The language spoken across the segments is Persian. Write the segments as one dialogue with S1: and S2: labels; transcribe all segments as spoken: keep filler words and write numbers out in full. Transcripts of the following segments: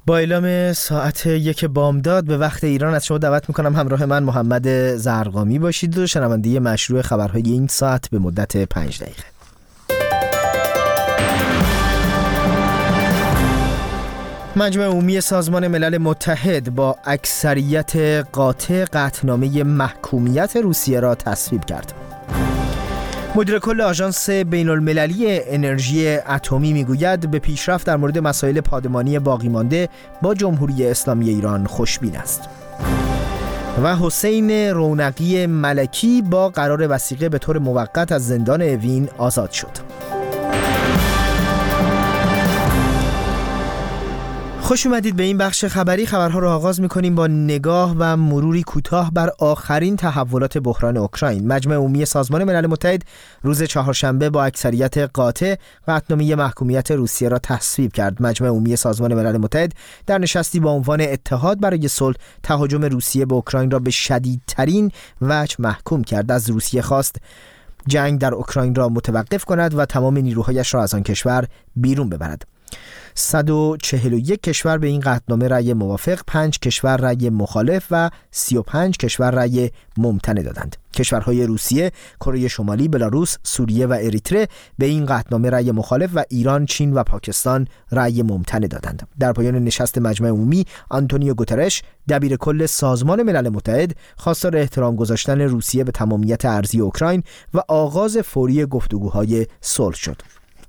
S1: با اعلام ساعت یک بامداد به وقت ایران از شما دعوت میکنم همراه من محمد زرقامی باشید و شنونده مشروع خبرهای این ساعت به مدت پنج دقیقه. مجمع عمومی سازمان ملل متحد با اکثریت قاطع قطعنامه محکومیت روسیه را تصویب کرد. مدیر کل آژانس بین المللی انرژی اتمی میگوید به پیشرفت در مورد مسائل پادمانی باقی مانده با جمهوری اسلامی ایران خوشبین است. و حسین رونقی ملکی با قرار وثیقه به طور موقت از زندان اوین آزاد شد. خوش اومدید به این بخش خبری. خبرها رو آغاز می‌کنیم با نگاه و مروری کوتاه بر آخرین تحولات بحران اوکراین. مجمع عمومی سازمان ملل متحد روز چهارشنبه با اکثریت قاطع قطعنامه محکومیت روسیه را تصویب کرد. مجمع عمومی سازمان ملل متحد در نشستی با عنوان اتحاد برای صلح تهاجم روسیه به اوکراین را به شدیدترین وجه محکوم کرد. از روسیه خواست جنگ در اوکراین را متوقف کند و تمام نیروهایش را از آن کشور بیرون ببرد. صد و چهل و یک کشور به این قطعنامه رأی موافق، پنج کشور رأی مخالف و سی و پنج کشور رأی ممتنع دادند. کشورهای روسیه، کره شمالی، بلاروس، سوریه و اریتره به این قطعنامه رأی مخالف و ایران، چین و پاکستان رأی ممتنع دادند. در پایان نشست مجمع عمومی، آنتونیو گوترش، دبیر کل سازمان ملل متحد، خواستار احترام گذاشتن روسیه به تمامیت ارضی اوکراین و آغاز فوری گفتگوهای صلح شد.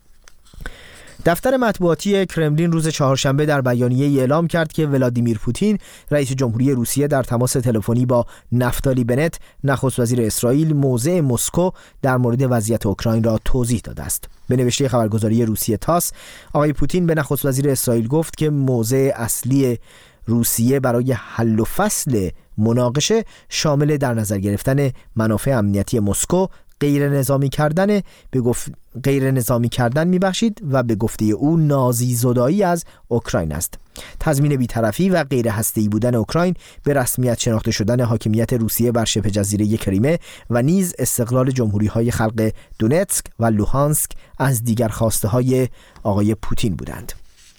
S1: دفتر مطبوعاتی کرملین روز چهارشنبه در بیانیه‌ای اعلام کرد که ولادیمیر پوتین رئیس جمهوری روسیه در تماس تلفنی با نفتالی بنت نخست وزیر اسرائیل موضع مسکو در مورد وضعیت اوکراین را توضیح داده است. به نوشته خبرگزاری روسیه تاس، آقای پوتین به نخست وزیر اسرائیل گفت که موضع اصلی روسیه برای حل و فصل مناقشه شامل در نظر گرفتن منافع امنیتی مسکو، غیر نظامی کردن به گفت غیر نظامی کردن میبخشید و به گفته او نازی زدایی از اوکراین است. تضمین بی‌طرفی و غیر هسته‌ای بودن اوکراین، به رسمیت شناخته شدن حاکمیت روسیه بر شبه جزیره کریمه و نیز استقلال جمهوری‌های خلق دونتسک و لوهانسک از دیگر خواسته‌های آقای پوتین بودند.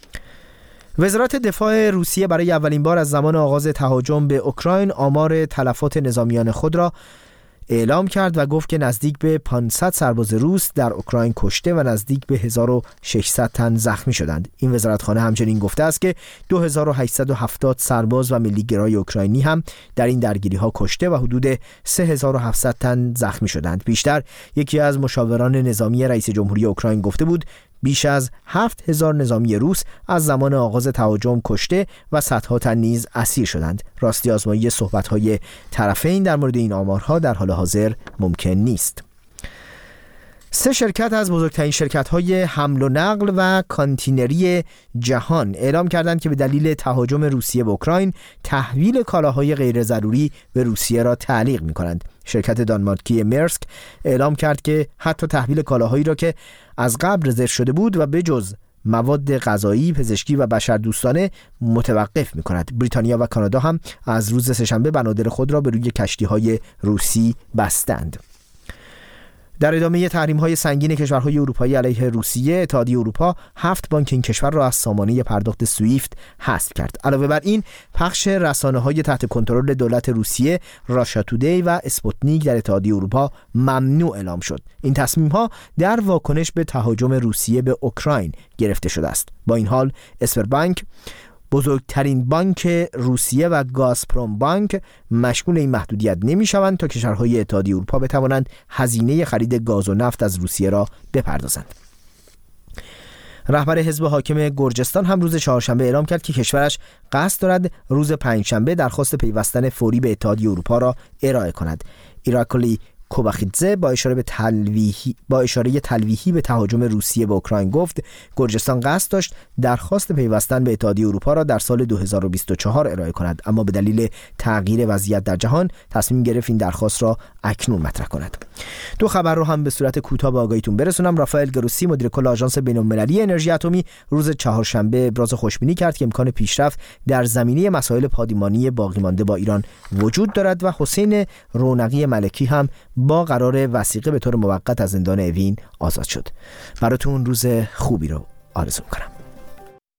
S1: وزارت دفاع روسیه برای اولین بار از زمان آغاز تهاجم به اوکراین آمار تلفات نظامیان خود را اعلام کرد و گفت که نزدیک به پانصد سرباز روس در اوکراین کشته و نزدیک به هزار و ششصد تن زخمی شدند. این وزارتخانه همچنین گفته است که دو هزار و هشتصد و هفتاد سرباز و ملیگرای اوکراینی هم در این درگیری‌ها کشته و حدود سه هزار و هفتصد تن زخمی شدند. بیشتر یکی از مشاوران نظامی رئیس جمهوری اوکراین گفته بود بیش از هفت هزار نظامی روس از زمان آغاز تهاجم کشته و صدها تن نیز اسیر شدند. راستی آزمایی صحبت‌های طرفین در مورد این آمارها در حال حاضر ممکن نیست. سه شرکت از بزرگترین شرکت‌های حمل و نقل و کانتینری جهان اعلام کردند که به دلیل تهاجم روسیه به اوکراین تحویل کالاهای غیر ضروری به روسیه را تعلیق می‌کنند. شرکت دانمارکی مرسک اعلام کرد که حتی تحویل کالاهایی را که از قبل رزرو شده بود و به جز مواد غذایی، پزشکی و بشردوستانه متوقف می‌کند. بریتانیا و کانادا هم از روز سه‌شنبه بنادر خود را به روی کشتی‌های روسی بستند. در ادامه تحریم‌های سنگین کشورهای اروپایی علیه روسیه، اتحادیه اروپا هفت بانک این کشور را از سامانه پرداخت سویفت حذف کرد. علاوه بر این، پخش رسانه‌های تحت کنترل دولت روسیه، راشا تودی و اسپوتنیک در اتحادیه اروپا ممنوع اعلام شد. این تصمیم‌ها در واکنش به تهاجم روسیه به اوکراین گرفته شده است. با این حال، اسپربانک، بزرگترین بانک روسیه و گازپروم بانک مشمول این محدودیت نمی‌شوند تا کشورهای اتحادیه اروپا بتوانند هزینه خرید گاز و نفت از روسیه را بپردازند. رهبر حزب حاکم گرجستان هم روز چهارشنبه اعلام کرد که کشورش قصد دارد روز پنجشنبه درخواست پیوستن فوری به اتحادیه اروپا را ارائه کند. ایراکلی کوباخیدزه با اشاره به تلویحی با اشاره تلویحی به تهاجم روسیه به اوکراین گفت گرجستان قصد داشت درخواست پیوستن به اتحادیه اروپا را در سال دو هزار و بیست و چهار ارائه کند، اما به دلیل تغییر وضعیت در جهان تصمیم گرفت این درخواست را اکنون مطرح کند. دو خبر رو هم به صورت کوتاه به آگاهیتون برسونم. رافائل گروسی مدیر کل آژانس بین المللی انرژی اتمی روز چهارشنبه ابراز خوشبینی کرد که امکان پیشرفت در زمینه مسائل پادمانی باقی مانده با ایران وجود دارد و حسین رونقی ملکی هم با قرار وثیقه به طور موقت از زندان اوین آزاد شد. براتون روز خوبی رو آرزو می‌کنم.